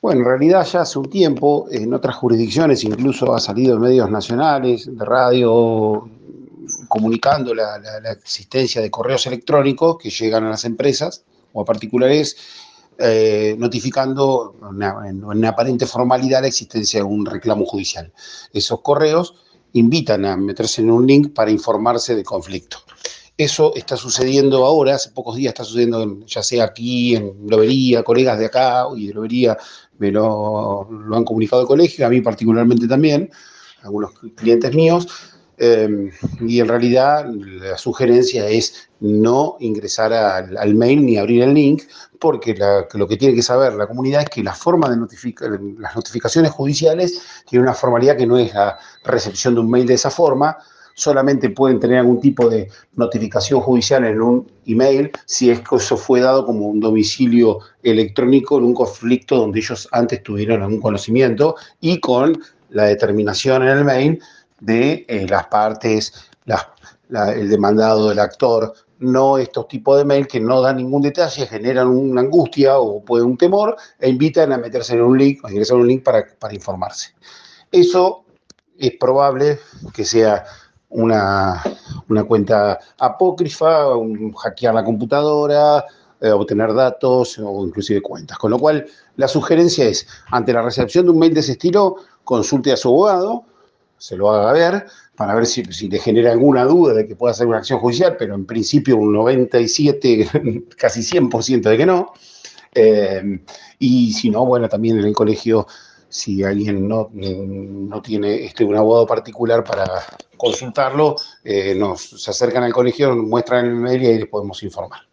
Bueno, en realidad ya hace un tiempo, en otras jurisdicciones, incluso ha salido en medios nacionales, de radio, comunicando la existencia de correos electrónicos que llegan a las empresas o a particulares, notificando en aparente formalidad la existencia de un reclamo judicial. Esos correos invitan a meterse en un link para informarse del conflicto. Eso está sucediendo ahora, hace pocos días está sucediendo, ya sea aquí en Lobería, colegas de acá y de Lobería lo han comunicado de colegio, a mí particularmente también, algunos clientes míos, y en realidad la sugerencia es no ingresar al mail ni abrir el link, porque lo que tiene que saber la comunidad es que la forma de las notificaciones judiciales tiene una formalidad que no es la recepción de un mail de esa forma. Solamente pueden tener algún tipo de notificación judicial en un email si es que eso fue dado como un domicilio electrónico en un conflicto donde ellos antes tuvieron algún conocimiento y con la determinación en el mail de las partes, el demandado del actor, no estos tipos de mail que no dan ningún detalle, generan una angustia o puede un temor e invitan a meterse en un link, a ingresar en un link para informarse. Eso es probable que sea una cuenta apócrifa, hackear la computadora, obtener datos o inclusive cuentas. Con lo cual, la sugerencia es, ante la recepción de un mail de ese estilo, consulte a su abogado, se lo haga ver, para ver si le genera alguna duda de que pueda hacer una acción judicial, pero en principio un 97, casi 100% de que no. Y si no, bueno, también en el colegio, si alguien no tiene un abogado particular para consultarlo, se acercan al colegio, muestran el mail y ahí les podemos informar.